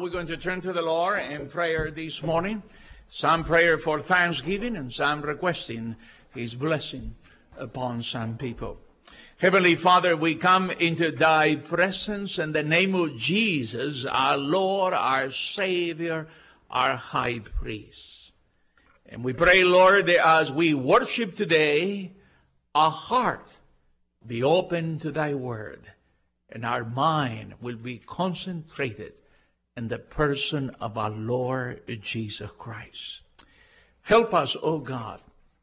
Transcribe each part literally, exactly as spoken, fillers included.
we're going to turn to the Lord in prayer this morning. Some prayer for thanksgiving and some requesting His blessing upon some people. Heavenly Father, we come into Thy presence in the name of Jesus, our Lord, our Savior, our High Priest. And we pray, Lord, that as we worship today, our heart be open to Thy Word, and our mind will be concentrated in the person of our Lord Jesus Christ. Help us, O God,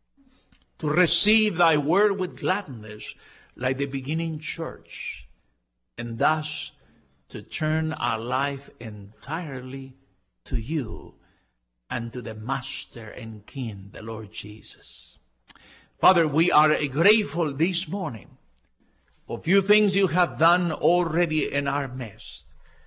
to receive Thy Word with gladness like the beginning church, and thus to turn our life entirely to You and to the Master and King, the Lord Jesus. Father, we are grateful this morning for few things You have done already in our midst.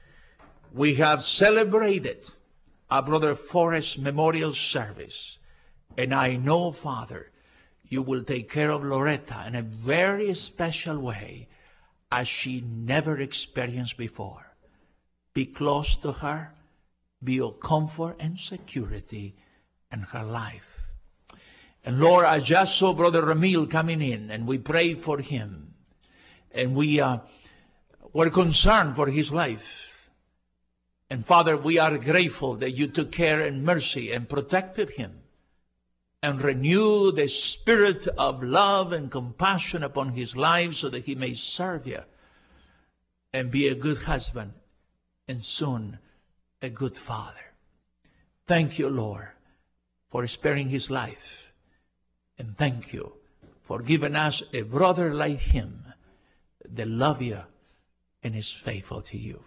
We have celebrated our Brother Forrest Memorial Service, and I know, Father, You will take care of Loretta in a very special way as she never experienced before. Be close to her, be of comfort and security in her life. And Lord, I just saw Brother Ramil coming in, and we pray for him. And we uh, were concerned for his life. And Father, we are grateful that You took care and mercy and protected him and renew the spirit of love and compassion upon his life so that he may serve You and be a good husband and soon a good father. Thank You, Lord, for sparing his life. And thank You for giving us a brother like him that love You and is faithful to You.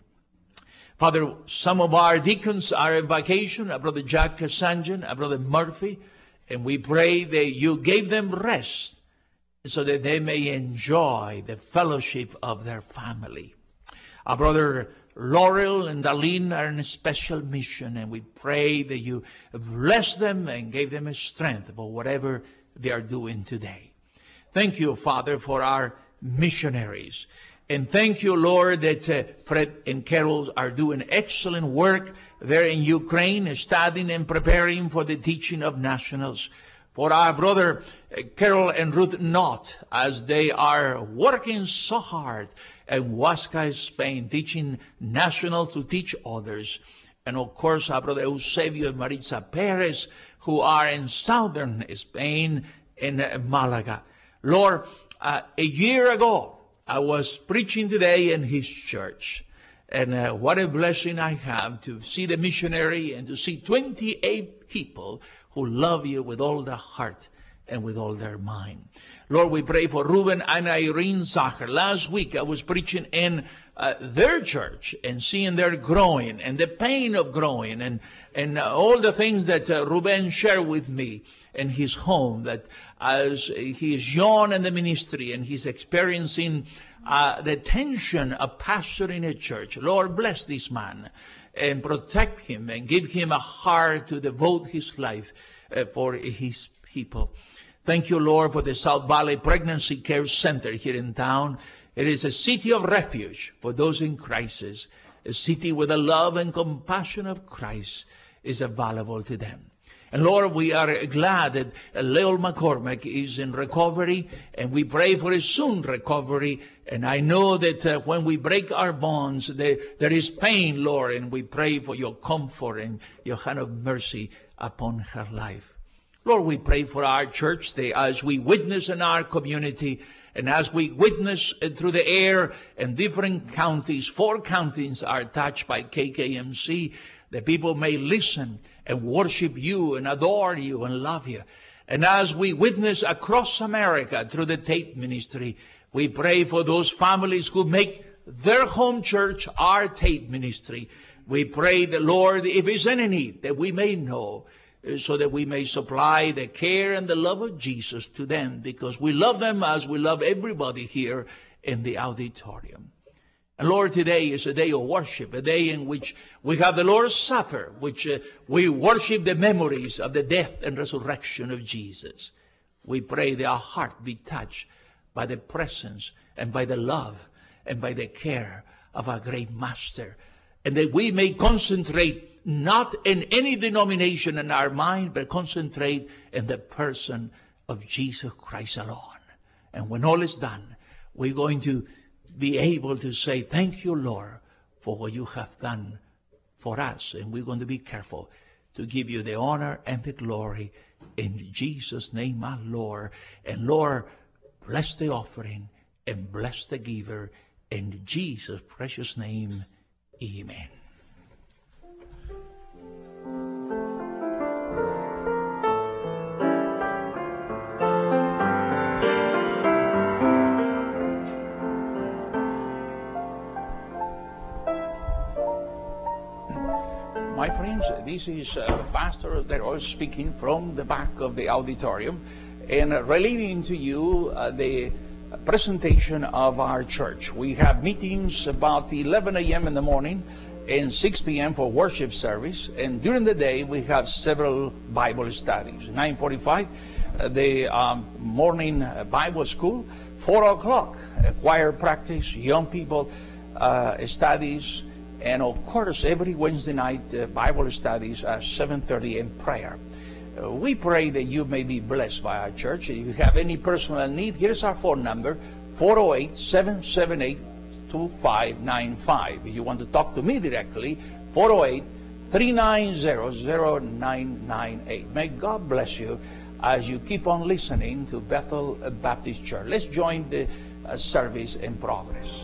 Father, some of our deacons are on vacation, our Brother Jack Kasanjan, our Brother Murphy, and we pray that You gave them rest so that they may enjoy the fellowship of their family. Our Brother Laurel and Darlene are in a special mission, and we pray that You bless them and gave them a strength for whatever they are doing today. Thank You, Father, for our missionaries. And thank You, Lord, that uh, Fred and Carol are doing excellent work there in Ukraine, studying and preparing for the teaching of nationals. For our brother uh, Carol and Ruth Knott, as they are working so hard in Huasca, Spain, teaching nationals to teach others. And of course, our brother Eusebio and Maritza Perez, who are in southern Spain, in uh, Malaga. Lord, uh, a year ago, I was preaching today in his church, and uh, what a blessing I have to see the missionary and to see twenty-eight people who love You with all their heart and with all their mind. Lord, we pray for Ruben and Irene Zacher. Last week I was preaching in uh, their church and seeing their growing and the pain of growing and, and uh, all the things that uh, Ruben shared with me in his home, that as he is young in the ministry and he's experiencing uh, the tension of pastoring a church. Lord, bless this man and protect him and give him a heart to devote his life uh, for his people. Thank You, Lord, for the South Valley Pregnancy Care Center here in town. It is a city of refuge for those in crisis, a city where the love and compassion of Christ is available to them. And Lord, we are glad that Leo McCormick is in recovery, and we pray for his soon recovery. And I know that uh, when we break our bonds, there, there is pain, Lord, and we pray for Your comfort and Your hand of mercy upon her life. Lord, we pray for our church that as we witness in our community, and as we witness through the air in different counties, four counties are touched by K K M C, the people may listen and worship You and adore You and love You. And as we witness across America through the Tate Ministry, we pray for those families who make their home church our Tate Ministry. We pray that, Lord, if there's any need, that we may know, so that we may supply the care and the love of Jesus to them, because we love them as we love everybody here in the auditorium. And Lord, today is a day of worship, a day in which we have the Lord's Supper, which uh, we worship the memories of the death and resurrection of Jesus. We pray that our heart be touched by the presence and by the love and by the care of our great Master and that we may concentrate not in any denomination in our mind, but concentrate in the person of Jesus Christ alone. And when all is done, we're going to be able to say, thank you, Lord, for what you have done for us. And we're going to be careful to give you the honor and the glory in Jesus' name, my Lord. And Lord, bless the offering and bless the giver. In Jesus' precious name, amen. My friends, this is uh, Pastor Leroy speaking from the back of the auditorium and uh, relating to you uh, the presentation of our church. We have meetings about eleven a m in the morning and six p m for worship service, and during the day we have several Bible studies. nine forty-five, uh, the um, morning uh, Bible school. four o'clock, uh, choir practice, young people uh, studies, and of course every Wednesday night uh, Bible studies at seven thirty and prayer. Uh, we pray that you may be blessed by our church. If you have any personal need, here's our phone number, four oh eight, seven seven eight, two five nine five. If you want to talk to me directly, four oh eight, three nine zero, zero nine nine eight. May God bless you as you keep on listening to Bethel Baptist Church. Let's join the uh, service in progress.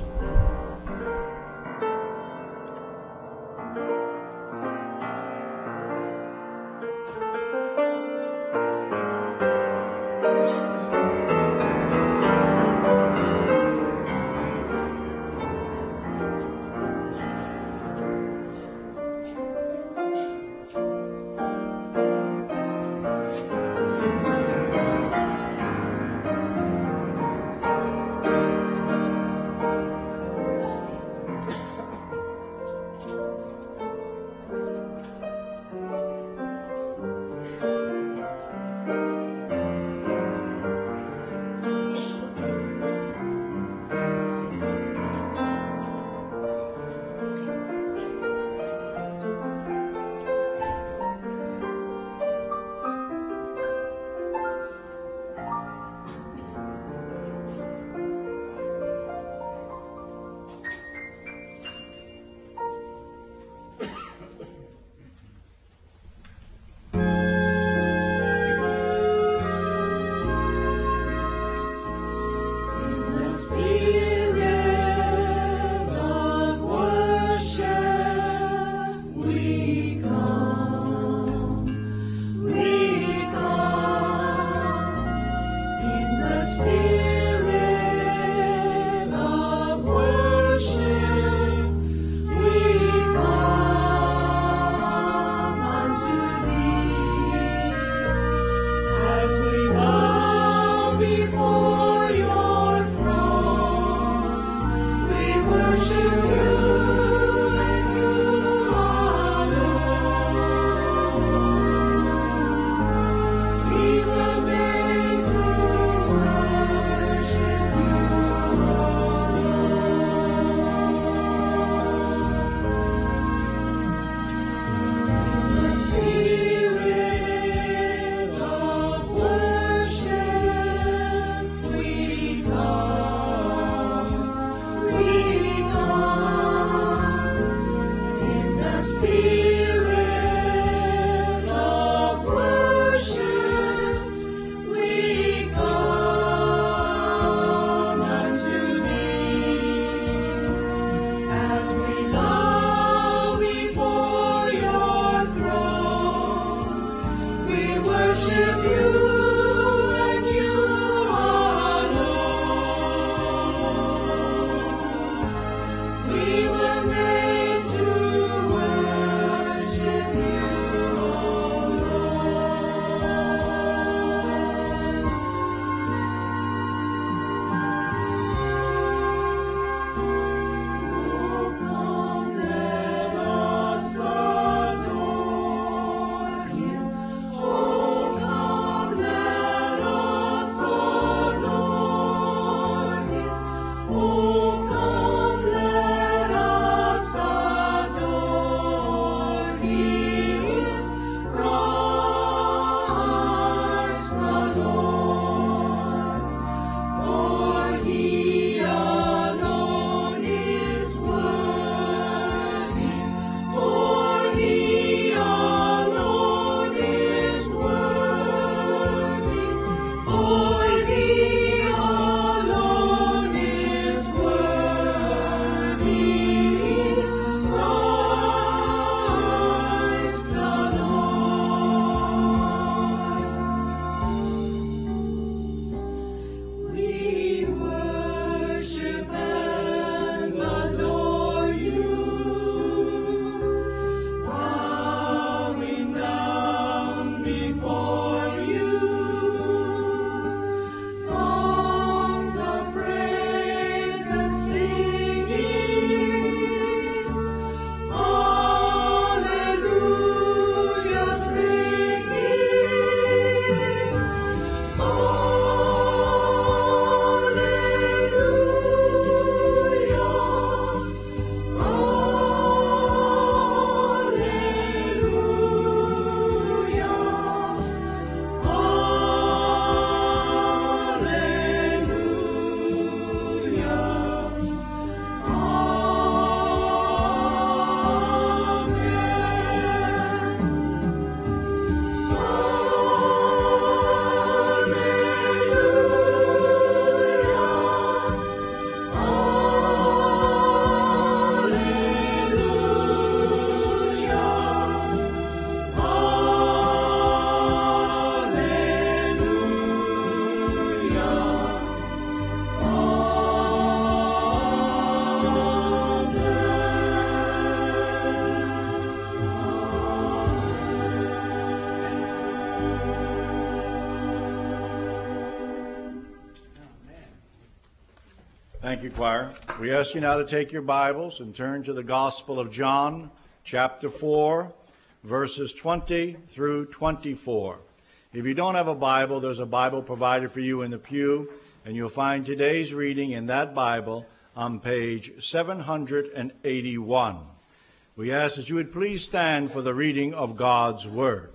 Thank you, choir. We ask you now to take your Bibles and turn to the Gospel of John, chapter four, verses twenty through twenty-four. If you don't have a Bible, there's a Bible provided for you in the pew, and you'll find today's reading in that Bible on page seven hundred eighty-one. We ask that you would please stand for the reading of God's Word.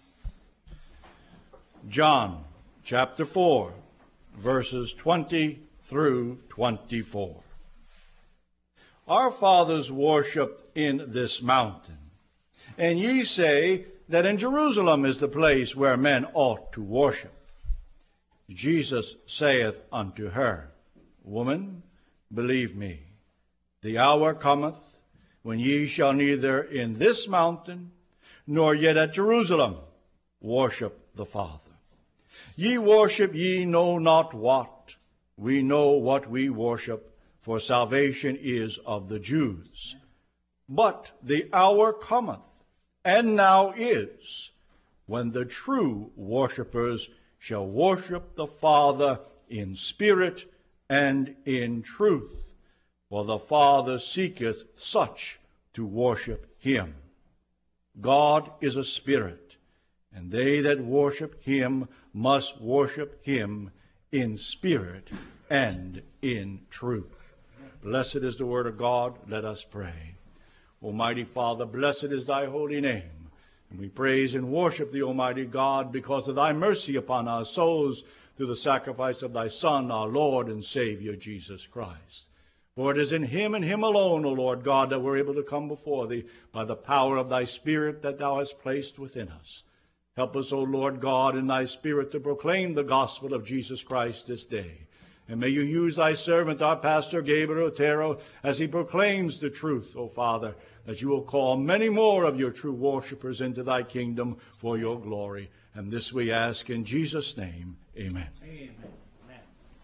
John, chapter four, verses twenty through twenty-four. Our fathers worshipped in this mountain, and ye say that in Jerusalem is the place where men ought to worship. Jesus saith unto her, Woman, believe me, the hour cometh when ye shall neither in this mountain nor yet at Jerusalem worship the Father. Ye worship ye know not what. We know what we worship, for salvation is of the Jews. But the hour cometh, and now is, when the true worshippers shall worship the Father in spirit and in truth. For the Father seeketh such to worship him. God is a spirit, and they that worship him must worship him in spirit and in truth. Blessed is the word of God. Let us pray. Almighty Father, blessed is thy holy name. And we praise and worship thee, Almighty God, because of thy mercy upon our souls through the sacrifice of thy Son, our Lord and Savior, Jesus Christ. For it is in him and him alone, O Lord God, that we're able to come before thee by the power of thy Spirit that thou hast placed within us. Help us, O Lord God, in thy Spirit to proclaim the gospel of Jesus Christ this day. And may you use thy servant, our pastor, Gabriel Otero, as he proclaims the truth, O Father, that you will call many more of your true worshipers into thy kingdom for your glory. And this we ask in Jesus' name. Amen. Amen. Amen.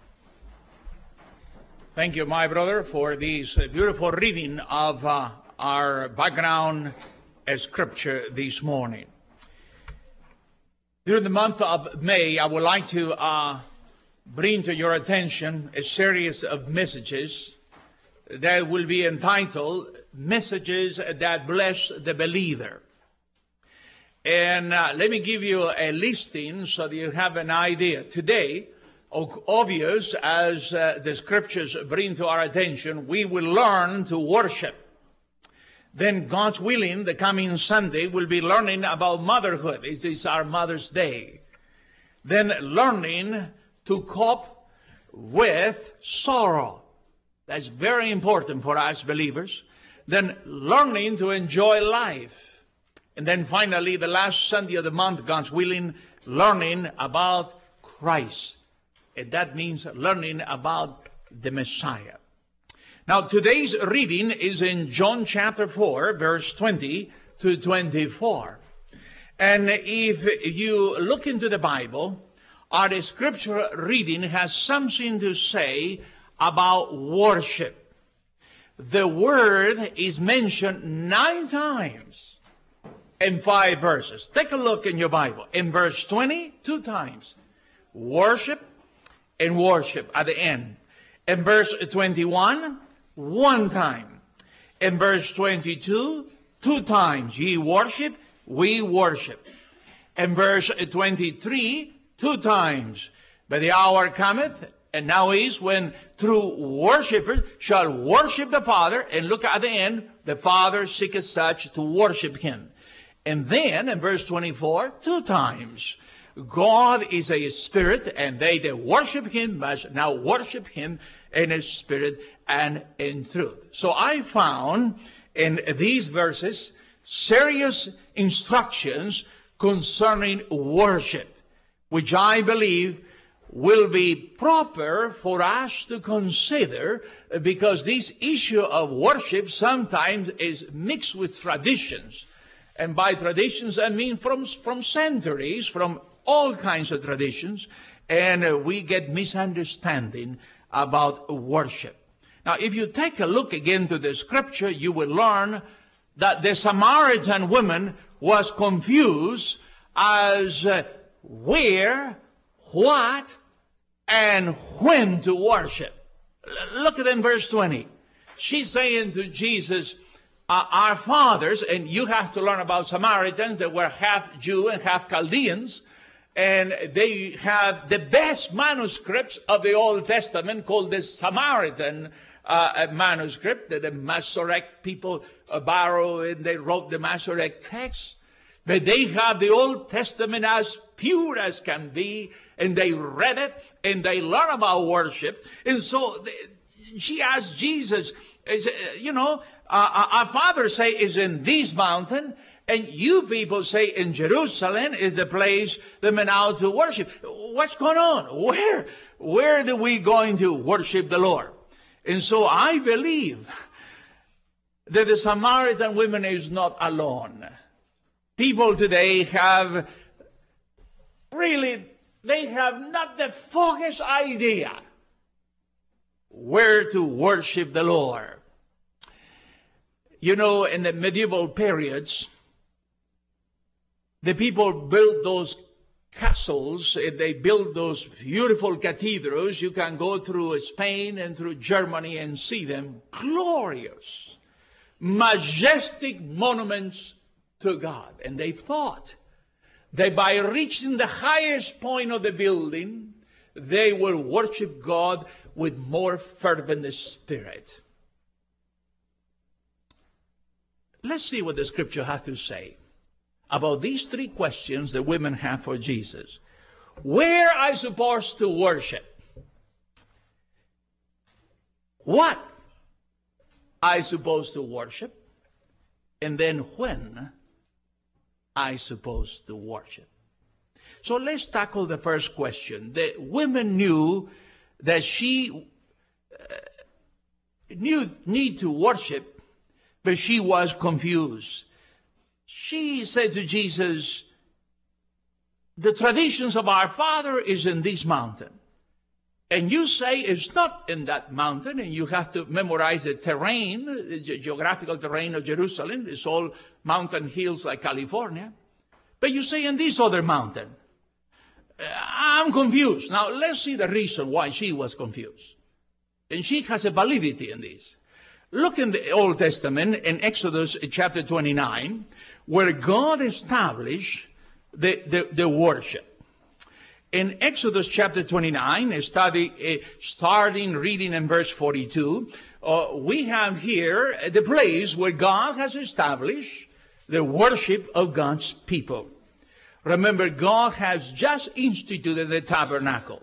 Thank you, my brother, for this beautiful reading of uh, our background uh, scripture this morning. During the month of May, I would like to uh, bring to your attention a series of messages that will be entitled Messages That Bless the Believer. And uh, let me give you a listing so that you have an idea. Today, obvious as uh, the scriptures bring to our attention, we will learn to worship. Then, God's willing, the coming Sunday, we'll be learning about motherhood. It is our Mother's Day. Then, learning to cope with sorrow. That's very important for us believers. Then, learning to enjoy life. And then, finally, the last Sunday of the month, God's willing, learning about Christ. And that means learning about the Messiah. Now, today's reading is in John chapter four, verse twenty to twenty-four. And if you look into the Bible, our scripture reading has something to say about worship. The word is mentioned nine times in five verses. Take a look in your Bible. In verse twenty, two times. Worship and worship at the end. In verse twenty-one, one time. In verse twenty-two, two times. Ye worship, we worship. In verse twenty-three, two times. But the hour cometh, and now is, when true worshippers shall worship the Father. And look at the end, the Father seeketh such to worship him. And then in verse twenty-four, two times. God is a spirit, and they that worship him must now worship him in his spirit and in truth. So I found in these verses serious instructions concerning worship, which I believe will be proper for us to consider, because this issue of worship sometimes is mixed with traditions. And by traditions, I mean from, from centuries, from all kinds of traditions, and uh, we get misunderstanding about worship. Now, if you take a look again to the scripture, you will learn that the Samaritan woman was confused as uh, where, what, and when to worship. Look at in verse twenty. She's saying to Jesus, uh, our fathers, and you have to learn about Samaritans that were half Jew and half Chaldeans, and they have the best manuscripts of the Old Testament called the Samaritan uh, manuscript that the Masorek people uh, borrowed, and they wrote the Masorek text. But they have the Old Testament as pure as can be, and they read it, and they learn about worship. And so they, she asked Jesus, is, you know, uh, our fathers say is in this mountain, and you people say in Jerusalem is the place that men out to worship. What's going on? Where, where are we going to worship the Lord? And so I believe that the Samaritan woman is not alone. People today have really, they have not the foggiest idea where to worship the Lord. You know, in the medieval periods, the people built those castles, and they built those beautiful cathedrals. You can go through Spain and through Germany and see them. Glorious, majestic monuments to God. And they thought that by reaching the highest point of the building, they will worship God with more fervent spirit. Let's see what the scripture has to say about these three questions that women have for Jesus. Where are I supposed to worship? What I supposed to worship? And then when I supposed to worship? So let's tackle the first question. The women knew that she uh, knew need to worship, but she was confused. She said to Jesus, the traditions of our father is in this mountain. And you say it's not in that mountain, and you have to memorize the terrain, the geographical terrain of Jerusalem. It's all mountain hills like California. But you say in this other mountain. I'm confused. Now, let's see the reason why she was confused. And she has a validity in this. Look in the Old Testament, in Exodus chapter twenty-nine, where God established the, the, the worship. In Exodus chapter twenty-nine, study, uh, starting reading in verse forty-two, uh, we have here the place where God has established the worship of God's people. Remember, God has just instituted the tabernacle.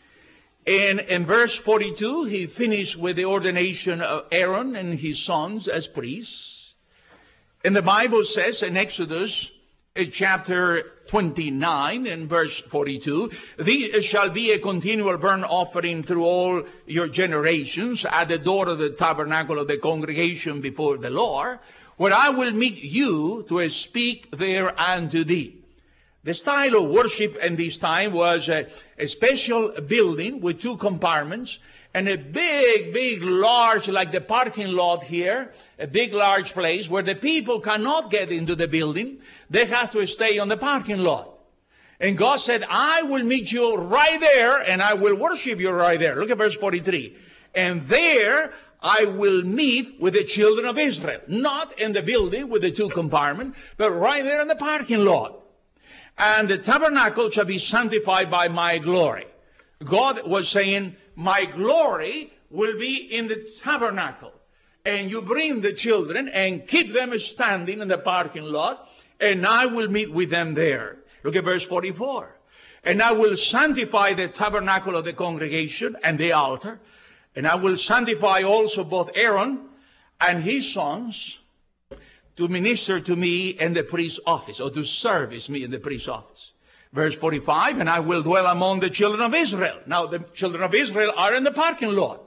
And in verse forty-two, he finished with the ordination of Aaron and his sons as priests. And the Bible says in Exodus in chapter twenty-nine and verse forty-two, "This shall be a continual burnt offering through all your generations at the door of the tabernacle of the congregation before the Lord, where I will meet you to speak there unto thee." The style of worship in this time was a, a special building with two compartments and a big, big, large, like the parking lot here, a big, large place where the people cannot get into the building. They have to stay on the parking lot. And God said, I will meet you right there, and I will worship you right there. Look at verse forty-three. And there I will meet with the children of Israel. Not in the building with the two compartments, but right there in the parking lot. And the tabernacle shall be sanctified by my glory. God was saying, my glory will be in the tabernacle. And you bring the children and keep them standing in the parking lot, and I will meet with them there. Look at verse forty-four. And I will sanctify the tabernacle of the congregation and the altar, and I will sanctify also both Aaron and his sons, to minister to me in the priest's office, or to service me in the priest's office. Verse forty-five, and I will dwell among the children of Israel. Now, the children of Israel are in the parking lot.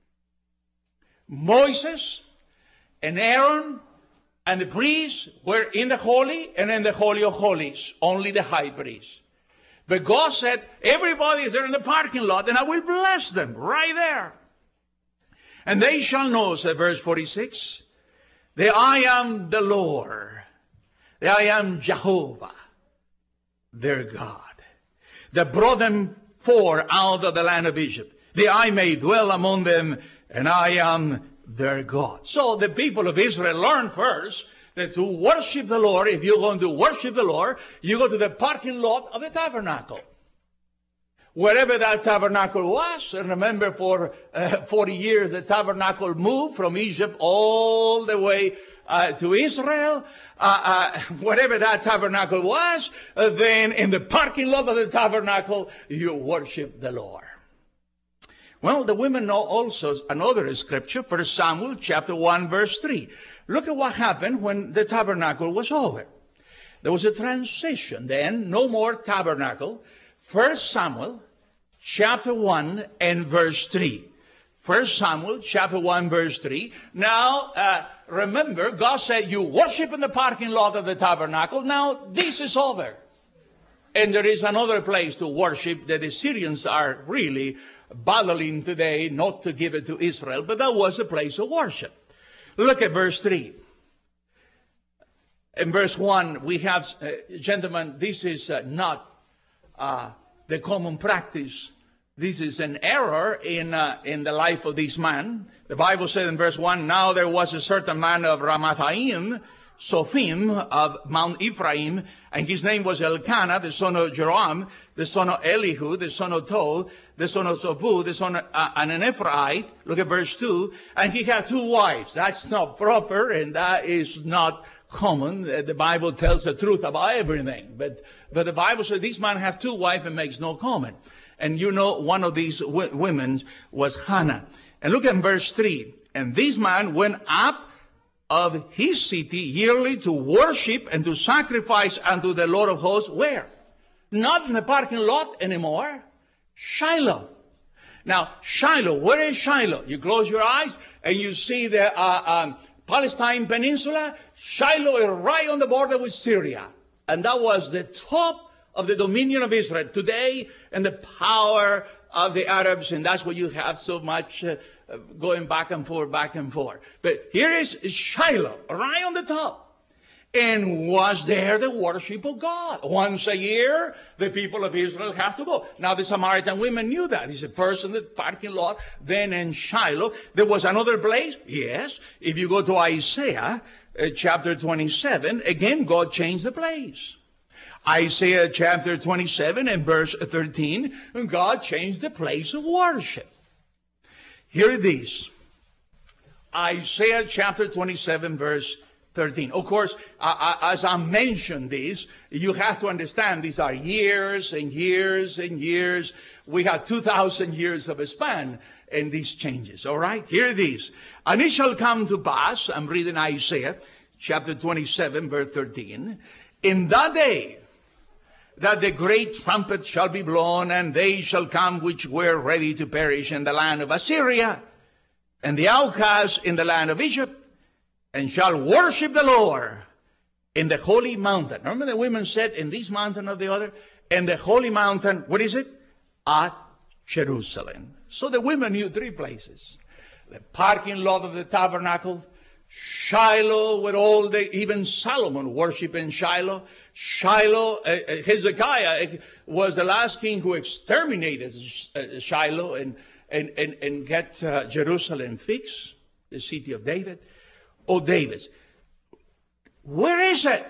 Moses and Aaron and the priests were in the holy and in the holy of holies, only the high priest. But God said, everybody is there in the parking lot, and I will bless them right there. And they shall know, said verse forty-six, that I am the Lord, that I am Jehovah, their God, that brought them forth out of the land of Egypt. that I may dwell among them, and I am their God. So the people of Israel learned first that to worship the Lord, if you're going to worship the Lord, you go to the parking lot of the tabernacle. Wherever that tabernacle was, and remember for uh, forty years the tabernacle moved from Egypt all the way uh, to Israel. Uh, uh, wherever that tabernacle was, uh, then in the parking lot of the tabernacle, you worship the Lord. Well, the women know also another scripture, First Samuel chapter one, verse three. Look at what happened when the tabernacle was over. There was a transition then, no more tabernacle. First Samuel chapter one and verse three. First Samuel chapter one verse three. Now, uh, remember, God said you worship in the parking lot of the tabernacle. Now, this is over. And there is another place to worship that the Syrians are really battling today not to give it to Israel, but that was a place of worship. Look at verse three. In verse one, we have, uh, gentlemen, this is uh, not uh, the common practice. This is an error in uh, in the life of this man. The Bible said in verse one, now there was a certain man of Ramathaim, Sophim, of Mount Ephraim, and his name was Elkanah, the son of Joram, the son of Elihu, the son of Toh, the son of Zovu, the son of uh, an Ephraite. Look at verse two. And he had two wives. That's not proper, and that is not common. The Bible tells the truth about everything. But, but the Bible says this man have two wives and makes no comment. And you know, one of these w- women was Hannah. And look at verse three. And this man went up of his city yearly to worship and to sacrifice unto the Lord of hosts. Where? Not in the parking lot anymore. Shiloh. Now, Shiloh, where is Shiloh? You close your eyes and you see the uh, um, Palestine Peninsula. Shiloh is right on the border with Syria. And that was the top of the dominion of Israel today and the power of the Arabs. And that's why you have so much uh, going back and forth, back and forth. But here is Shiloh, right on the top. And was there the worship of God? Once a year, the people of Israel have to go. Now, the Samaritan women knew that. He said, first in the parking lot, then in Shiloh. There was another place? Yes. If you go to Isaiah uh, chapter twenty-seven, again, God changed the place. Isaiah chapter twenty-seven and verse thirteen, God changed the place of worship. Here it is. Isaiah chapter twenty-seven, verse thirteen. Of course, uh, as I mentioned this, you have to understand these are years and years and years. We have two thousand years of a span in these changes. All right, here it is. And it shall come to pass, I'm reading Isaiah chapter twenty-seven, verse thirteen. In that day, that the great trumpet shall be blown, and they shall come which were ready to perish in the land of Assyria, and the outcasts in the land of Egypt, and shall worship the Lord in the holy mountain. Remember the women said, in this mountain or the other? In the holy mountain, what is it? At Jerusalem. So the women knew three places. The parking lot of the tabernacle, Shiloh, with all the, even Solomon worshiped in Shiloh. Shiloh, uh, Hezekiah was the last king who exterminated uh, Shiloh and, and, and, and get uh, Jerusalem fixed, the city of David. Oh, David, where is it?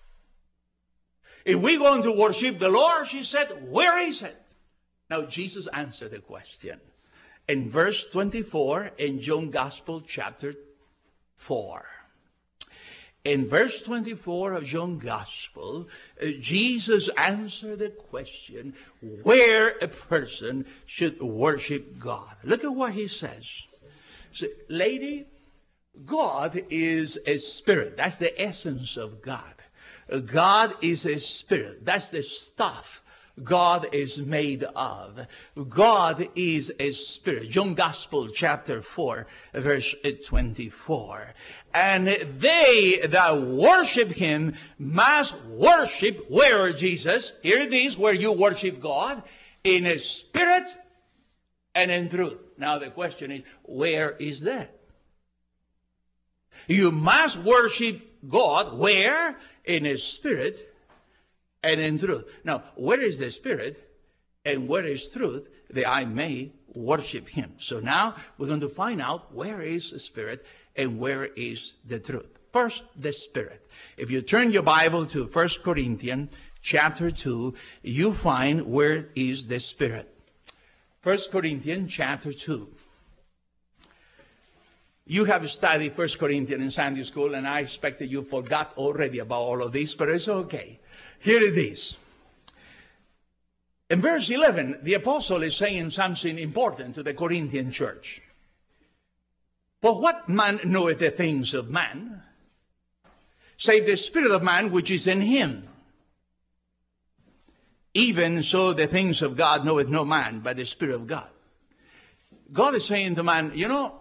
If we're going to worship the Lord, she said, where is it? Now, Jesus answered the question in verse twenty-four in John Gospel chapter four. In verse twenty-four of John Gospel, uh, Jesus answered the question where a person should worship God. Look at what he says. So, lady, God is a spirit. That's the essence of God. Uh, God is a spirit. That's the stuff God is made of. God is a spirit. John Gospel chapter four, verse twenty-four. And they that worship him must worship where, Jesus? Here it is, where you worship God, in a spirit and in truth. Now the question is, where is that? You must worship God where? In a spirit and in truth. Now, where is the spirit and where is truth that I may worship him. So now we're going to find out where is the Spirit and where is the truth. First, the Spirit. If you turn your Bible to First Corinthians chapter two, you find where is the Spirit. First Corinthians chapter two. You have studied First Corinthians in Sunday school, and I expect that you forgot already about all of this, but it's okay. Here it is. In verse eleven, the apostle is saying something important to the Corinthian church. For what man knoweth the things of man, save the spirit of man which is in him? Even so the things of God knoweth no man, but the Spirit of God. God is saying to man, you know,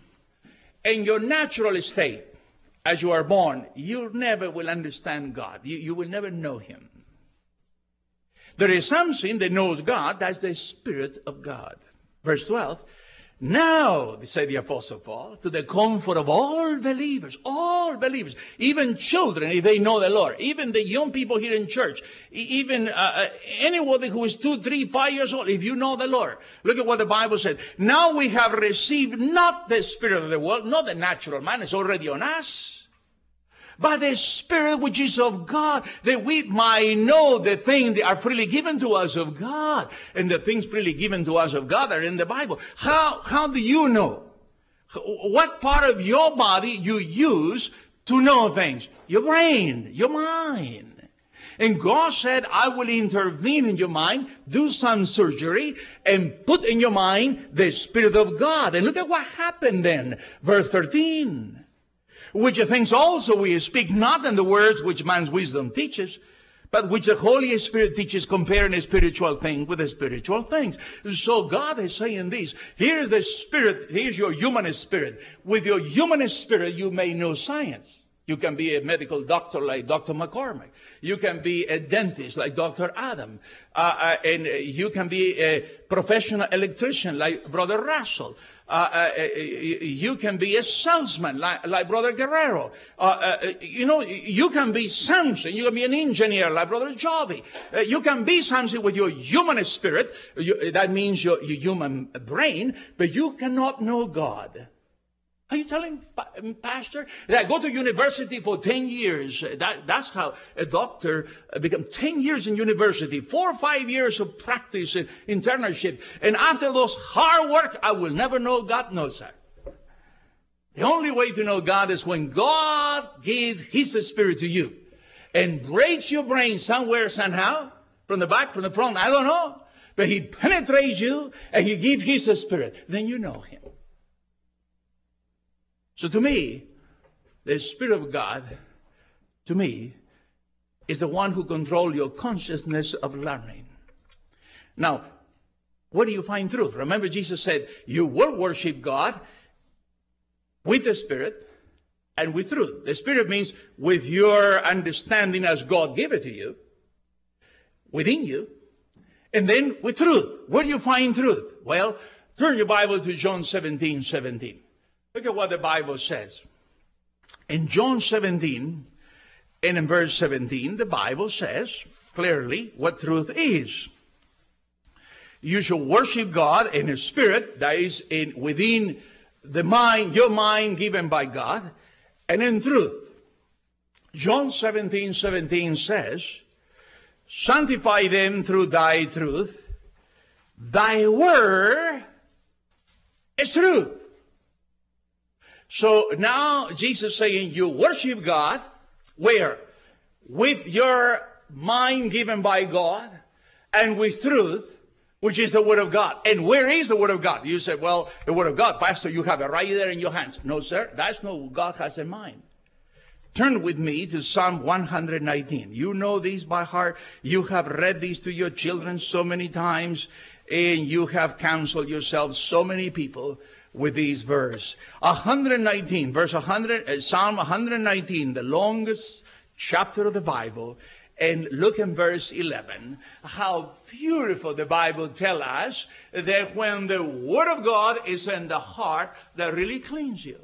in your natural state, as you are born, you never will understand God. You, you will never know him. There is something that knows God, that's the Spirit of God. Verse twelve, now, said the Apostle Paul, to the comfort of all believers, all believers, even children, if they know the Lord, even the young people here in church, even uh, anybody who is two, three, five years old, if you know the Lord. Look at what the Bible said. Now we have received not the spirit of the world, not the natural man, it's already on us, but the Spirit which is of God, that we might know the things that are freely given to us of God. And the things freely given to us of God are in the Bible. How, how do you know? What part of your body you use to know things? Your brain, your mind. And God said, I will intervene in your mind, do some surgery, and put in your mind the Spirit of God. And look at what happened then. Verse thirteen. Which things also we speak not in the words which man's wisdom teaches, but which the Holy Spirit teaches, comparing a spiritual thing with the spiritual things. So God is saying this. Here is the Spirit. Here's your human spirit. With your human spirit, you may know science. You can be a medical doctor like Doctor McCormick. You can be a dentist like Doctor Adam. Uh, uh, and you can be a professional electrician like Brother Russell. Uh, uh, you can be a salesman like, like Brother Guerrero. Uh, uh, you know, you can be something. You can be an engineer like Brother Joby. Uh, you can be something with your human spirit. You, that means your, your human brain. But you cannot know God. Are you telling, Pastor, that I go to university for ten years? That, that's how a doctor become ten years in university, four or five years of practice and internship. And after those hard work, I will never know God. No, sir. The only way to know God is when God gives His Spirit to you and breaks your brain somewhere, somehow, from the back, from the front, I don't know. But He penetrates you and He gives His Spirit. Then you know Him. So to me, the Spirit of God, to me, is the one who controls your consciousness of learning. Now, where do you find truth? Remember, Jesus said, you will worship God with the Spirit and with truth. The Spirit means with your understanding as God gave it to you, within you, and then with truth. Where do you find truth? Well, turn your Bible to John seventeen seventeen. Look at what the Bible says. In John seventeen, and in verse seventeen, the Bible says clearly what truth is. You shall worship God in a spirit that is in within the mind, your mind given by God, and in truth. John seventeen seventeen says, sanctify them through thy truth. Thy word is truth. So now Jesus is saying you worship God. Where? With your mind given by God and with truth, which is the Word of God. And where is the Word of God? You say, well, the Word of God, Pastor, you have it right there in your hands. No, sir, that's not what God has in mind. Turn with me to Psalm one nineteen. You know these by heart. You have read these to your children so many times, and you have counseled yourself so many people with these verse. one nineteen, verse one hundred, uh, Psalm one nineteen, the longest chapter of the Bible. And look in verse eleven, how beautiful the Bible tells us that when the Word of God is in the heart, that really cleans you.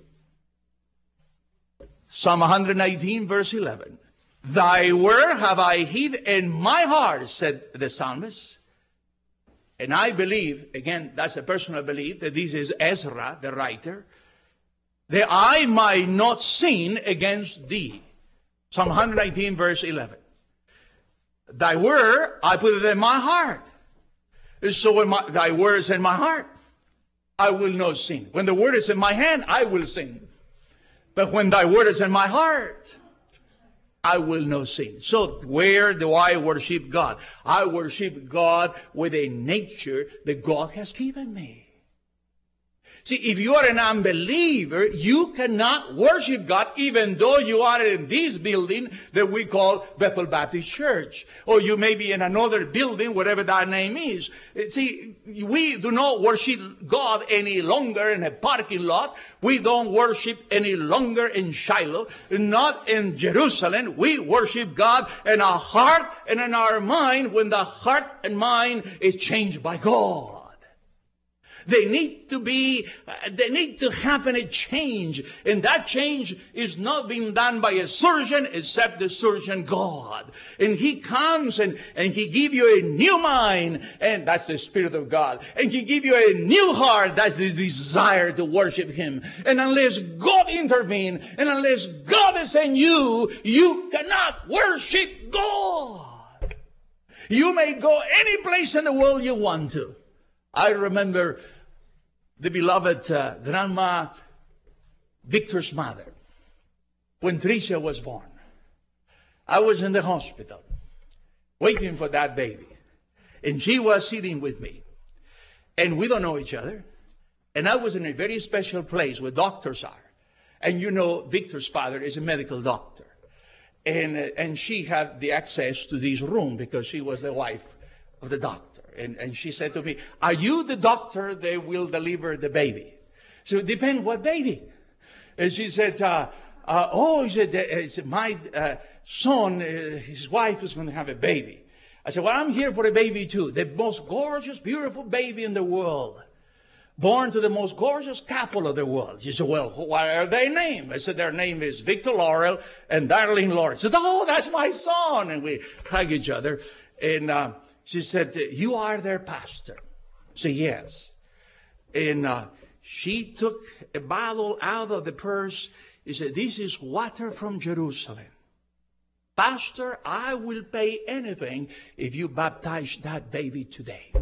Psalm one nineteen, verse eleven. Thy word have I hid in my heart, said the psalmist. And I believe, again, that's a personal belief, that this is Ezra, the writer, that I might not sin against thee. Psalm one nineteen, verse eleven. Thy word, I put it in my heart. So when my, thy word is in my heart, I will not sin. When the word is in my hand, I will sin. But when thy word is in my heart, I will not sin. So where do I worship God? I worship God with a nature that God has given me. See, if you are an unbeliever, you cannot worship God even though you are in this building that we call Bethel Baptist Church. Or you may be in another building, whatever that name is. See, we do not worship God any longer in a parking lot. We don't worship any longer in Shiloh, not in Jerusalem. We worship God in our heart and in our mind when the heart and mind is changed by God. They need to be, uh, they need to happen a change. And that change is not being done by a surgeon except the surgeon God. And He comes and, and He gives you a new mind, and that's the Spirit of God. And He gives you a new heart, that's the desire to worship Him. And unless God intervenes, and unless God is in you, you cannot worship God. You may go any place in the world you want to. I remember the beloved uh, Grandma Victor's mother when Tricia was born. I was in the hospital waiting for that baby. And she was sitting with me. And we don't know each other. And I was in a very special place where doctors are. And you know, Victor's father is a medical doctor. And, uh, and she had the access to this room because she was the wife of the doctor. And, and she said to me, are you the doctor that will deliver the baby? So it depends what baby. And she said, uh, uh, oh, she said, uh, said my uh, son, uh, his wife is going to have a baby. I said, well, I'm here for a baby too. The most gorgeous, beautiful baby in the world. Born to the most gorgeous couple of the world. She said, well, what are their names? I said, their name is Victor Laurel and Darlene Laurel. She said, oh, that's my son. And we hug each other. And uh, she said, you are their pastor. I said, yes. And uh, she took a bottle out of the purse. She said, this is water from Jerusalem. Pastor, I will pay anything if you baptize that baby today.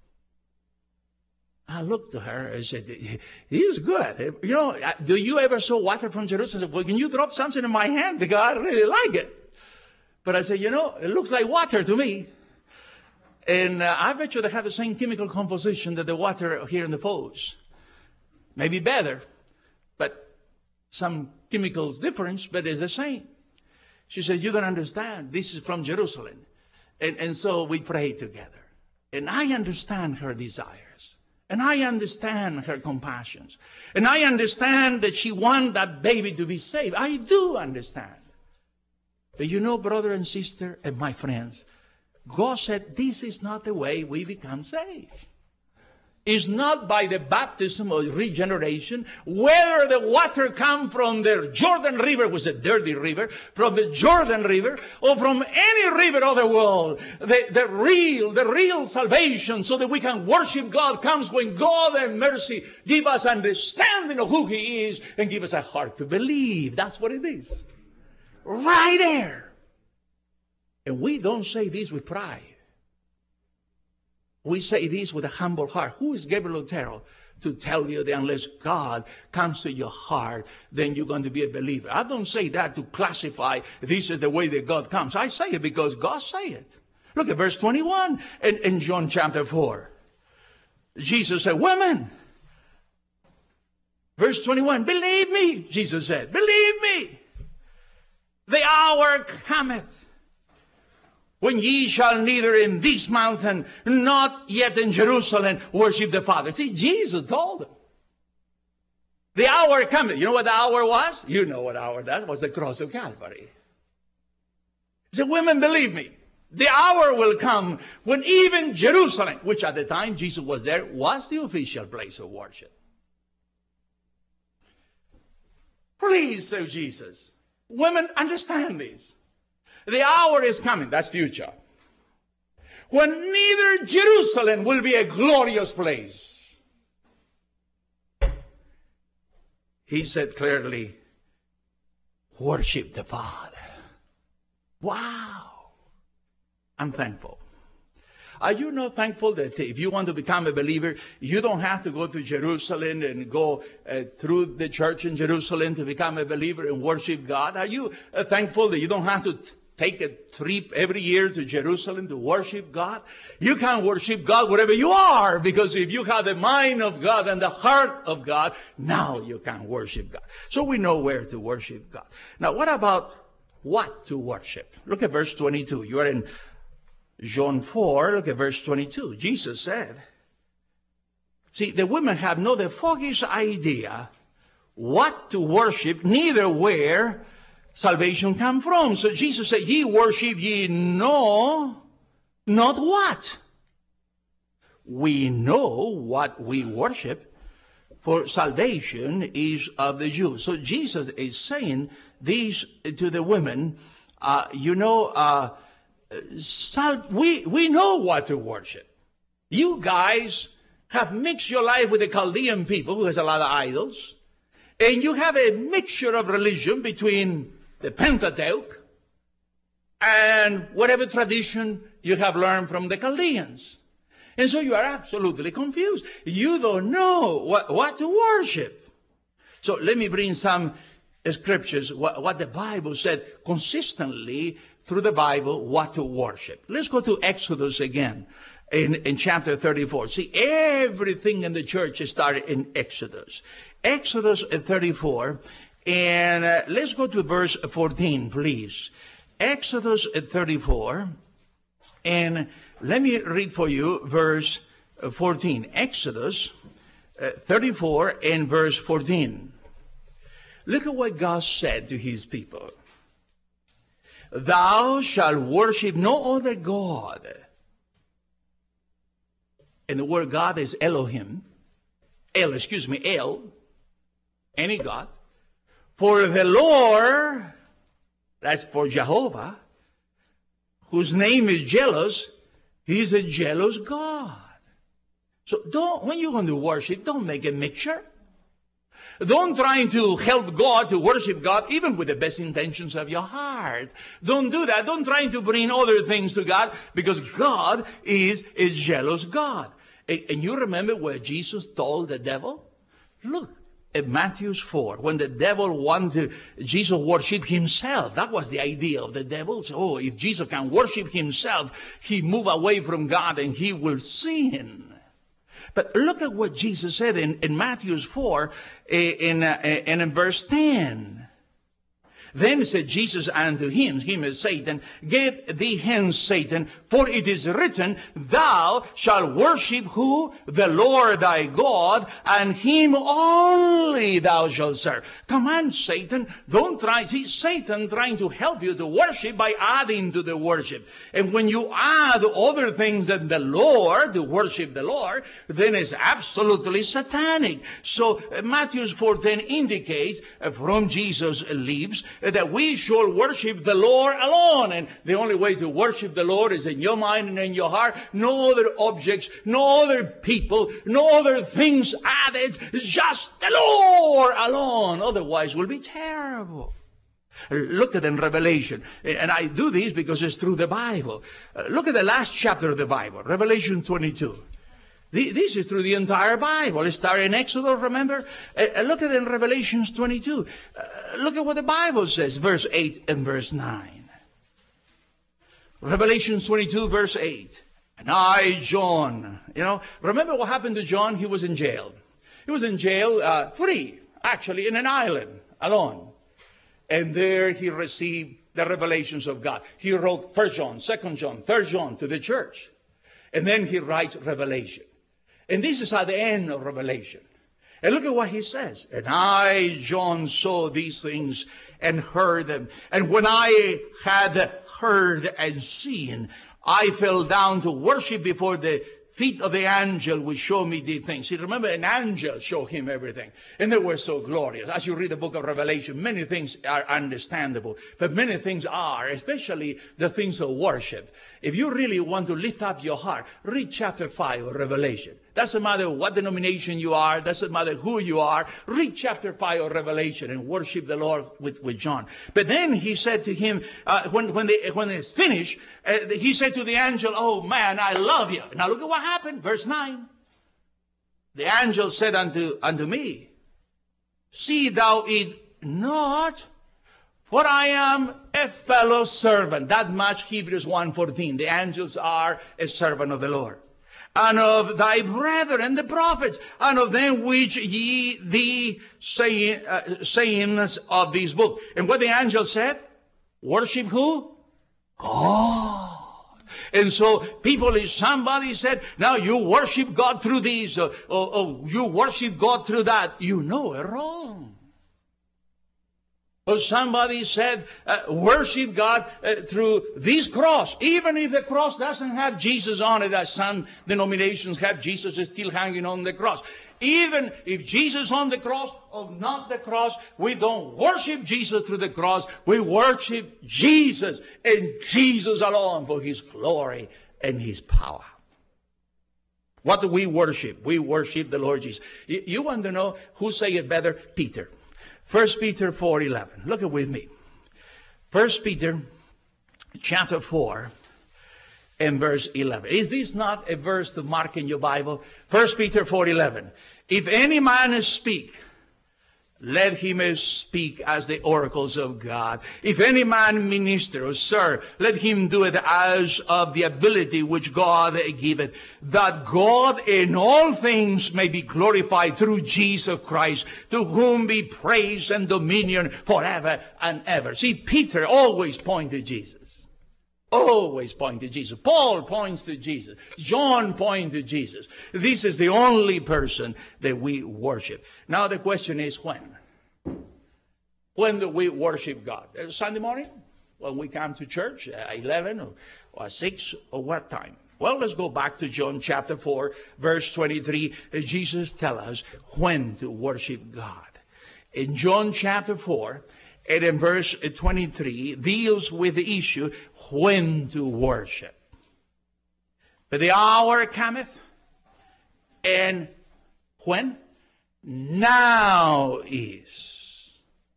I looked to her and said, he is good. You know, do you ever saw water from Jerusalem? I said, well, can you drop something in my hand? Because I really like it. But I said, you know, it looks like water to me. And uh, I bet you they have the same chemical composition that the water here in the falls. Maybe better, but some chemicals difference, but it's the same. She said, you don't understand. This is from Jerusalem. And, and so we prayed together. And I understand her desires. And I understand her compassions. And I understand that she wants that baby to be saved. I do understand. But you know, brother and sister and my friends, God said this is not the way we become saved. It's not by the baptism of regeneration, whether the water come from the Jordan River, was a dirty river, from the Jordan River, or from any river of the world. The, the real, the real salvation so that we can worship God comes when God in mercy give us understanding of who He is and give us a heart to believe. That's what it is. Right there. And we don't say this with pride. We say this with a humble heart. Who is Gabriel Otero to tell you that unless God comes to your heart, then you're going to be a believer? I don't say that to classify this is the way that God comes. I say it because God say it. Look at verse twenty-one in, in John chapter four. Jesus said, women. Verse twenty-one, believe me, Jesus said, believe me. The hour cometh when ye shall neither in this mountain, not yet in Jerusalem, worship the Father. See, Jesus told them. The hour cometh. You know what the hour was? You know what hour that was. The cross of Calvary. He said, women, believe me. The hour will come when even Jerusalem, which at the time Jesus was there, was the official place of worship. Please, said Jesus. Women, understand this. The hour is coming. That's future. when neither Jerusalem will be a glorious place. He said clearly, worship the Father. Wow. I'm thankful. Are you not thankful that if you want to become a believer, you don't have to go to Jerusalem and go uh, through the church in Jerusalem to become a believer and worship God? Are you uh, thankful that you don't have to t- take a trip every year to Jerusalem to worship God? You can worship God wherever you are, because if you have the mind of God and the heart of God, now you can worship God. So we know where to worship God. Now, what about what to worship? Look at verse twenty-two. You are in John four, look at verse twenty-two. Jesus said, see, the women have no the foggiest idea what to worship, neither where salvation come from. So Jesus said, ye worship ye know not what. We know what we worship, for salvation is of the Jews. So Jesus is saying this to the women, uh, you know, uh, Sal- we, we know what to worship. You guys have mixed your life with the Chaldean people, who has a lot of idols, and you have a mixture of religion between the Pentateuch and whatever tradition you have learned from the Chaldeans. And so you are absolutely confused. You don't know what, what to worship. So let me bring some scriptures, what, what the Bible said consistently through the Bible, what to worship. Let's go to Exodus again in, in chapter thirty-four. See, everything in the church started in Exodus. Exodus thirty-four, and uh, let's go to verse fourteen, please. Exodus thirty-four, and let me read for you verse fourteen. Exodus uh, thirty-four and verse fourteen. Look at what God said to his people. Thou shalt worship no other God. And the word God is Elohim. El, excuse me, El. Any God. For the Lord, that's for Jehovah, whose name is jealous, he's a jealous God. So don't, when you're going to worship, don't make a mixture. Don't try to help God, to worship God, even with the best intentions of your heart. Don't do that. Don't try to bring other things to God, because God is a jealous God. And you remember what Jesus told the devil? Look at Matthew four. When the devil wanted Jesus worship himself, that was the idea of the devil. So, oh, if Jesus can worship himself, he move away from God and he will sin. But look at what Jesus said in, in Matthew four, in, uh, in, in verse ten. Then said Jesus unto him, him is Satan, get thee hence, Satan, for it is written, thou shalt worship who? The Lord thy God, and him only thou shalt serve. Come on, Satan. Don't try. See, Satan trying to help you to worship by adding to the worship. And when you add other things than the Lord, to worship the Lord, then it's absolutely satanic. So uh, Matthew four ten indicates uh, from Jesus' lips, that we should worship the Lord alone. And the only way to worship the Lord is in your mind and in your heart. No other objects, no other people, no other things added. Just the Lord alone. Otherwise it will be terrible. Look at in Revelation. And I do this because it's through the Bible. Look at the last chapter of the Bible, Revelation twenty-two. This is through the entire Bible. It started in Exodus, remember? Uh, look at it in Revelation twenty-two. Uh, look at what the Bible says, verse eight and verse nine. Revelation twenty-two, verse eight. And I, John, you know, remember what happened to John? He was in jail. He was in jail, uh, free, actually, in an island, alone. And there he received the revelations of God. He wrote First John, Second John, Third John to the church. And then he writes Revelation. And this is at the end of Revelation. And look at what he says. And I, John, saw these things and heard them. And when I had heard and seen, I fell down to worship before the feet of the angel which show me these things. See, remember, an angel showed him everything. And they were so glorious. As you read the book of Revelation, many things are understandable. But many things are, especially the things of worship. If you really want to lift up your heart, read chapter five of Revelation. Doesn't matter what denomination you are. Doesn't matter who you are. Read chapter five of Revelation and worship the Lord with, with John. But then he said to him, uh, when, when, they, when it's finished, uh, he said to the angel, oh man, I love you. Now look at what happened. Verse nine. The angel said unto, unto me, see thou it not, for I am a fellow servant. That much Hebrews one fourteen. The angels are a servant of the Lord. And of thy brethren, the prophets, and of them which ye the say, uh, sayings of this book. And what the angel said? Worship who? God. And so people, if somebody said, now you worship God through this, or, or, or you worship God through that, you know it wrong. Or somebody said, uh, worship God uh, through this cross. Even if the cross doesn't have Jesus on it, as some denominations have, Jesus is still hanging on the cross. Even if Jesus on the cross or not the cross, we don't worship Jesus through the cross. We worship Jesus and Jesus alone for his glory and his power. What do we worship? We worship the Lord Jesus. You, you want to know who say it better? Peter. First Peter four eleven. Look at with me. First Peter chapter four and verse eleven. Is this not a verse to mark in your Bible? First Peter four eleven. If any man speak, let him speak as the oracles of God. If any man minister or serve, let him do it as of the ability which God giveth, that God in all things may be glorified through Jesus Christ, to whom be praise and dominion forever and ever. See, Peter always pointed to Jesus. Always point to Jesus. Paul points to Jesus. John points to Jesus. This is the only person that we worship. Now the question is when? When do we worship God? Sunday morning? When we come to church? At eleven or, or six or what time? Well, let's go back to John chapter four, verse twenty-three. Jesus tells us when to worship God. In John chapter four, and in verse twenty-three, deals with the issue when to worship. But the hour cometh, and when? Now is.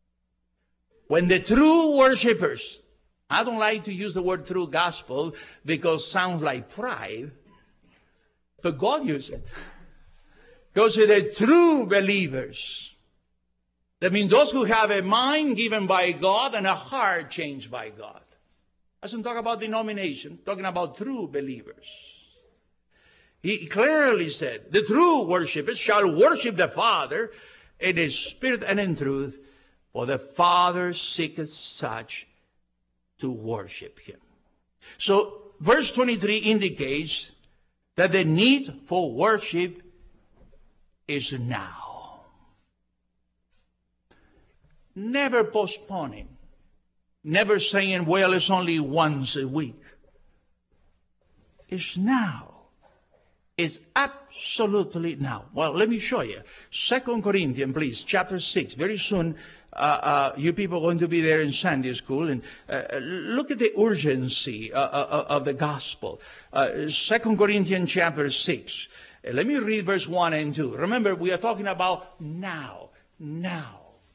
When the true worshipers, I don't like to use the word true gospel because it sounds like pride, but God uses it. Those are the true believers. That means those who have a mind given by God and a heart changed by God. Doesn't talk about denomination, talking about true believers. He clearly said, the true worshipers shall worship the Father in spirit and in truth, for the Father seeketh such to worship him. So verse twenty-three indicates that the need for worship is now. Never postponing. Never saying, well, it's only once a week. It's now. It's absolutely now. Well, let me show you. Second Corinthians, please, chapter six. Very soon, uh, uh, you people are going to be there in Sunday school. And uh, look at the urgency uh, uh, of the gospel. Uh, Second Corinthians chapter six. Uh, let me read verse one and two. Remember, we are talking about now. Now.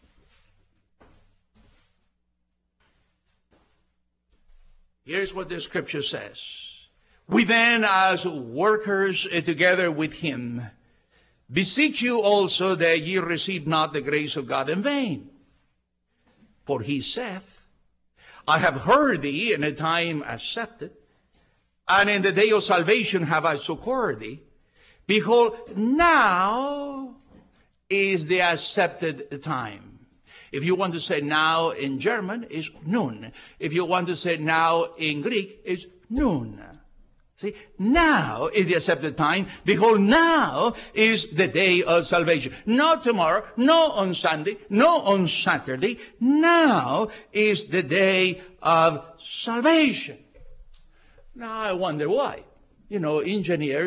Here's what the scripture says. We then, as workers together with him, beseech you also that ye receive not the grace of God in vain. For he saith, I have heard thee in a time accepted, and in the day of salvation have I succored thee. Behold, now is the accepted time. If you want to say now in German, it's nun. If you want to say now in Greek, it's nun. See, now is the accepted time. Behold, now is the day of salvation. Not tomorrow, no on Sunday, no on Saturday. Now is the day of salvation. Now I wonder why. You know, engineers,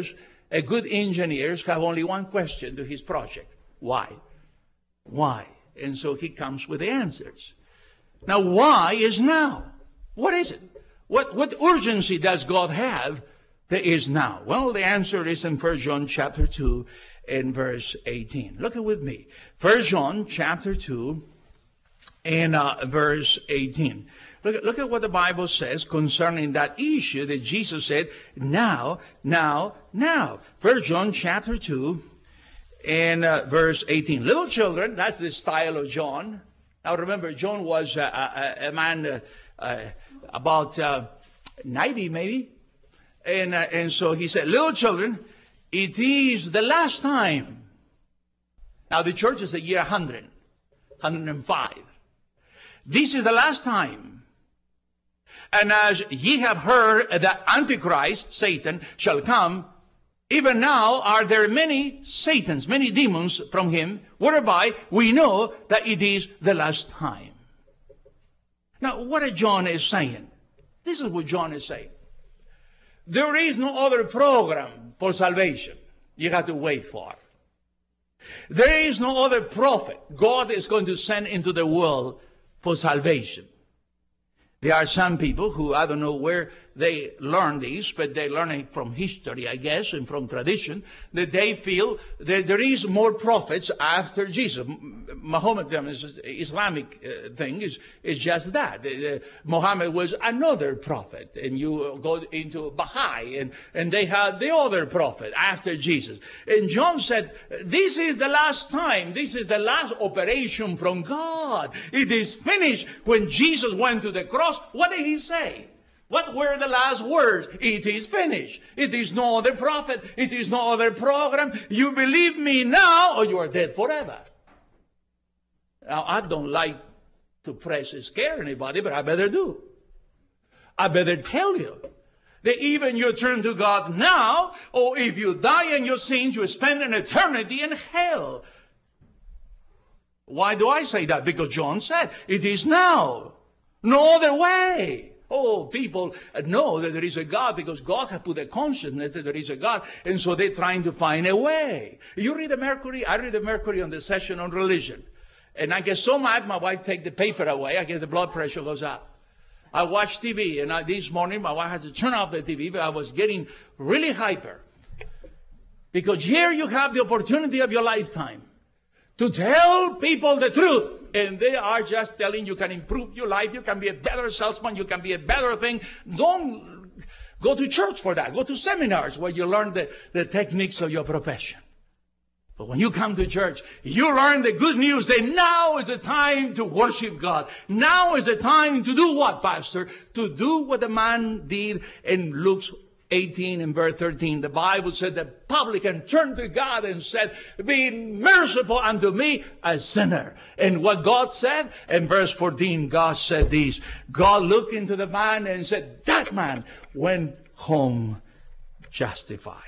a good engineer have only one question to his project. Why? Why? And so he comes with the answers. Now, why is now? What is it? What, what urgency does God have that is now? Well, the answer is in First John chapter two and verse eighteen. Look at with me. First John chapter two and uh, verse eighteen. Look at, look at what the Bible says concerning that issue that Jesus said, now, now, now. First John chapter two and uh, verse eighteen. Little children, that's the style of John. Now remember, John was uh, a, a man uh, uh, about uh, ninety maybe. And, uh, and so he said, little children, it is the last time. Now the church is the year one hundred, one hundred five. This is the last time. And as ye have heard that Antichrist, Satan, shall come, even now are there many Satans, many demons from him, whereby we know that it is the last time. Now, what John is saying? This is what John is saying. There is no other program for salvation you have to wait for. There is no other prophet God is going to send into the world for salvation. There are some people who, I don't know where they learn this, but they learn it from history, I guess, and from tradition, that they feel that there is more prophets after Jesus. Mohammedan Islamic uh, thing is, is just that. Uh, Muhammad was another prophet, and you go into Baha'i, and, and they had the other prophet after Jesus. And John said, this is the last time, this is the last operation from God. It is finished. When Jesus went to the cross, what did he say? What were the last words? It is finished. It is no other prophet. It is no other program. You believe me now or you are dead forever. Now, I don't like to press or scare anybody, but I better do. I better tell you that even you turn to God now, or if you die in your sins, you spend an eternity in hell. Why do I say that? Because John said, it is now. No other way. Oh, people know that there is a God because God has put a consciousness that there is a God, and so they're trying to find a way. You read the Mercury, I read the Mercury on the session on religion, and I get so mad my wife take the paper away, I get the blood pressure goes up. I watch T V, and I, this morning my wife had to turn off the T V, but I was getting really hyper. Because here you have the opportunity of your lifetime to tell people the truth. And they are just telling you can improve your life, you can be a better salesman, you can be a better thing. Don't go to church for that. Go to seminars where you learn the, the techniques of your profession. But when you come to church, you learn the good news that now is the time to worship God. Now is the time to do what, Pastor? To do what the man did in Luke eighteen and verse thirteen. The Bible said the publican turned to God and said, be merciful unto me, a sinner. And what God said in verse fourteen, God said this. God looked into the man and said, that man went home justified.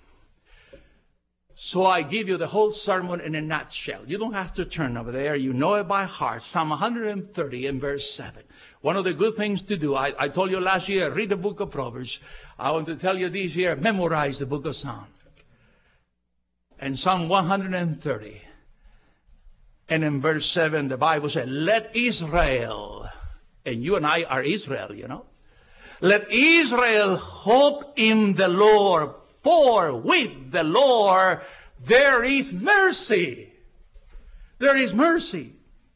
So I give you the whole sermon in a nutshell. You don't have to turn over there. You know it by heart. Psalm one hundred thirty and verse seven. One of the good things to do, I, I told you last year, read the book of Proverbs. I want to tell you this year, memorize the book of Psalms. And Psalm one hundred thirty. And in verse seven, the Bible said, let Israel, and you and I are Israel, you know. Let Israel hope in the Lord, for with the Lord there is mercy. There is mercy.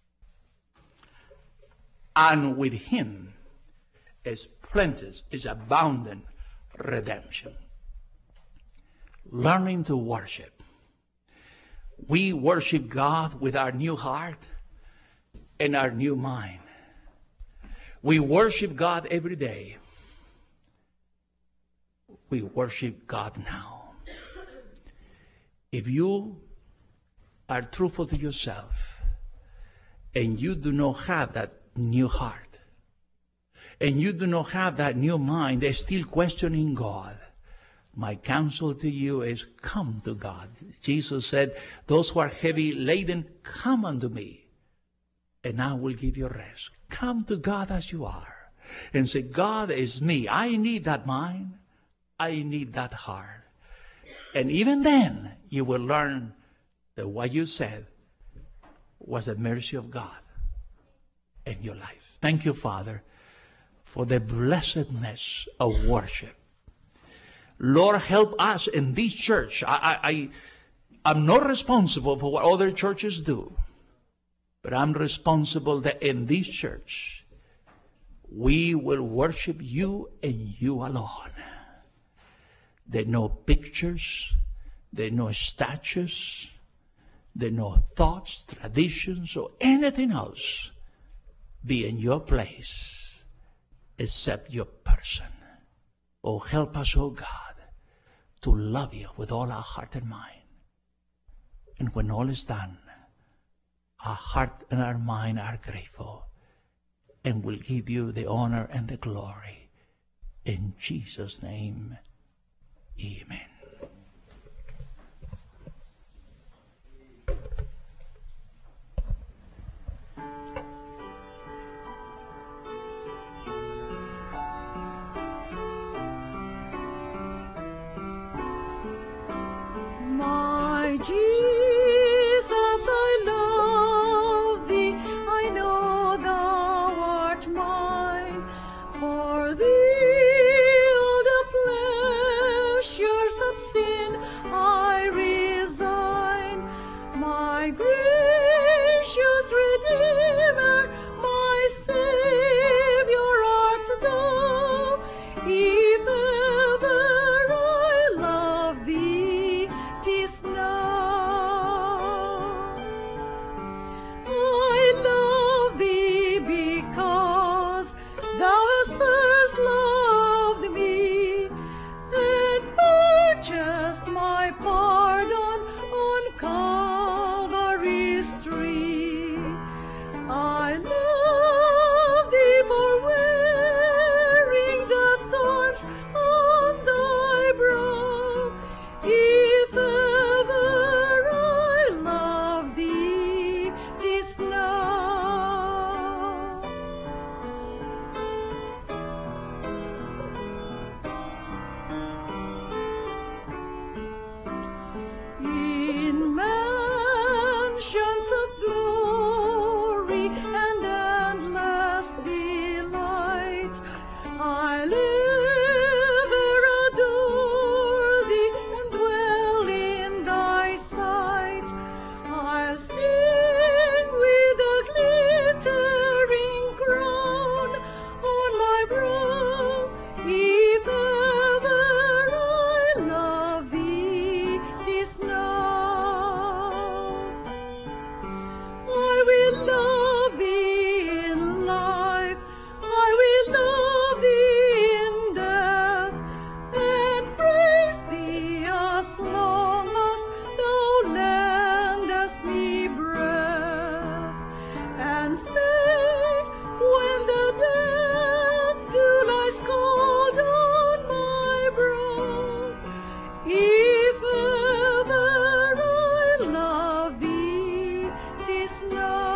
And with him is plenteous, is abundant redemption. Learning to worship. We worship God with our new heart and our new mind. We worship God every day. We worship God now. If you are truthful to yourself and you do not have that new heart, and you do not have that new mind, they're still questioning God, my counsel to you is come to God. Jesus said, those who are heavy laden, come unto me, and I will give you rest. Come to God as you are, and say, God is me. I need that mind. I need that heart. And even then, you will learn that what you said was the mercy of God in your life. Thank you, Father, for the blessedness of worship. Lord, help us in this church. I, I, I, I'm not responsible for what other churches do, but I'm responsible that in this church, we will worship you and you alone. There are no pictures, there are no statues, there are no thoughts, traditions, or anything else be in your place except your person. Oh, help us, oh God, to love you with all our heart and mind. And when all is done, our heart and our mind are grateful and will give you the honor and the glory. In Jesus' name, amen. My Jesus, I love thee, I know thou art mine. For thee all the pleasures of sin I resign. My gracious Redeemer, my Savior art thou. If ever I love thee, 'tis now. I love thee because thou hast first loved me and purchased my pardon on Calvary's tree. I love thee for wearing the thorns on thy brow. If ever I love thee, 'tis now. In mansions of glory and endless delight, I ever adore thee and dwell in thy sight. I'll sing with a glittering crown on my brow. If ever I love thee, 'tis now. I will love thee in life, I will love thee in death, and praise thee as long as thou lendest me breath. And say, when the death dew lies cold on my brow, if ever I love thee, 'tis now.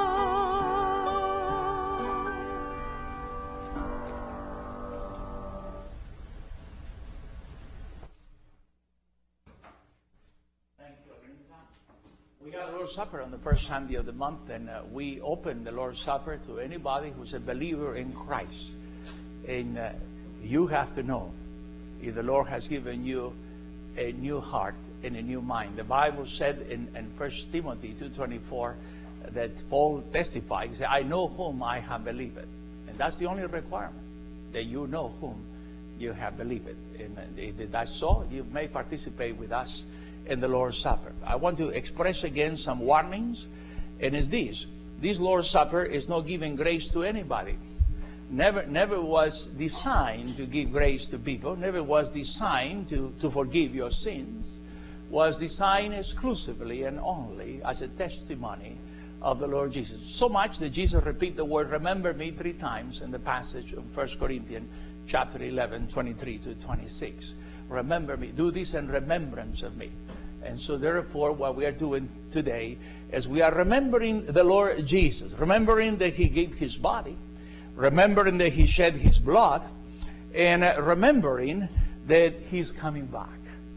We got a Lord's Supper on the first Sunday of the month, and uh, we open the Lord's Supper to anybody who's a believer in Christ. And uh, you have to know if the Lord has given you a new heart and a new mind. The Bible said in, in First Timothy two twenty-four that Paul testified, he said, I know whom I have believed. And that's the only requirement, that you know whom you have believed. And if that's so, you may participate with us in the Lord's Supper. I want to express again some warnings, and it's this. This Lord's Supper is not giving grace to anybody. Never, never was designed to give grace to people. Never was designed to, to forgive your sins. Was designed exclusively and only as a testimony of the Lord Jesus. So much that Jesus repeated the word, remember me, three times in the passage of First Corinthians chapter eleven, twenty-three to twenty-six. Remember me. Do this in remembrance of me. And so therefore, what we are doing today is we are remembering the Lord Jesus, remembering that He gave His body, remembering that He shed His blood, and uh, remembering that He's coming back.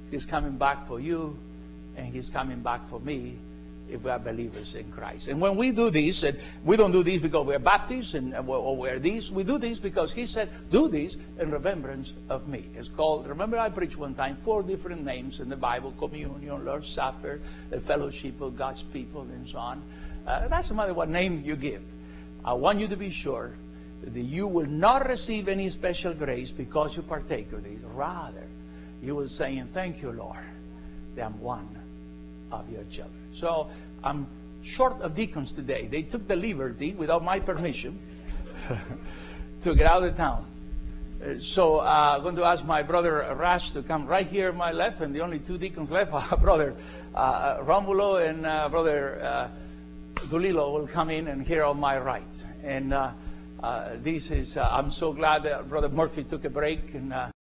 He's coming back for you, and He's coming back for me if we are believers in Christ. And when we do this, and we don't do this because we're Baptists and or we're this, we do this because He said, do this in remembrance of me. It's called, remember I preached one time, four different names in the Bible: communion, Lord's Supper, the fellowship of God's people, and so on. Uh, it doesn't matter what name you give. I want you to be sure that you will not receive any special grace because you partake of these. Rather, you will say, thank you, Lord, that I'm one of your children. So I'm short of deacons today. They took the liberty, without my permission, to get out of town. Uh, so uh, I'm going to ask my brother Ras to come right here on my left, and the only two deacons left are brother uh, Romulo and uh, brother uh, Dulilo will come in and here on my right. And uh, uh, this is, uh, I'm so glad that Brother Murphy took a break and uh,